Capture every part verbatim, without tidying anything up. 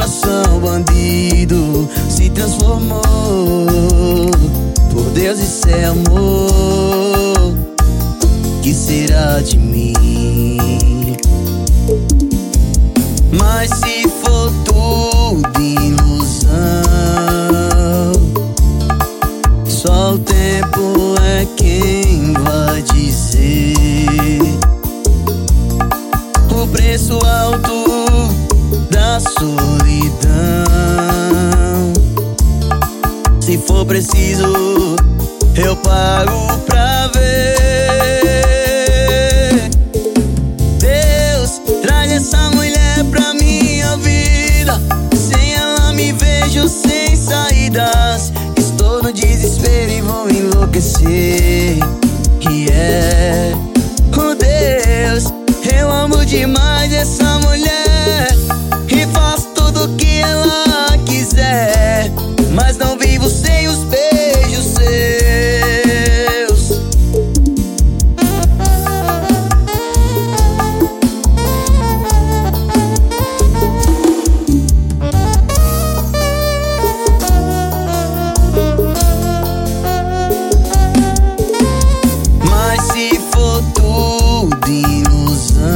coração bandido se transformou. Por Deus, isso é amor. Que será de mim? Mas se for tudo ilusão, só o tempo é quem vai dizer o preço alto da solidão. Se for preciso, eu pago pra ver. Deus, traz essa mulher pra minha vida. Sem ela me vejo sem saídas. Estou no desespero e vou enlouquecer. E é, oh Deus, eu amo demais essa mulher e faço tudo o que ela quiser, mas não vivo sem os beijos seus. Mas se for tudo ilusão,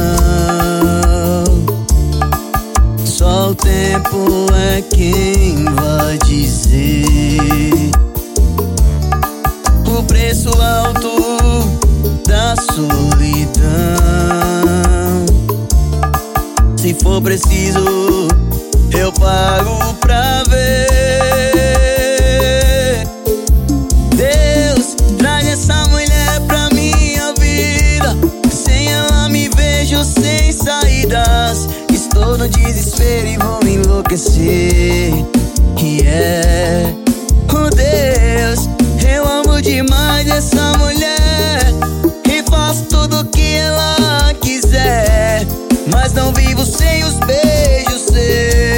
só o tempo é quem vai dizer o preço alto da solidão. Se for preciso, eu pago pra ver. Deus, traz essa mulher pra minha vida. Sem ela me vejo sem saídas. Estou no desespero e vou enlouquecer. E é, oh Deus, eu amo demais essa mulher e faço tudo o que ela quiser, mas não vivo sem os beijos seus.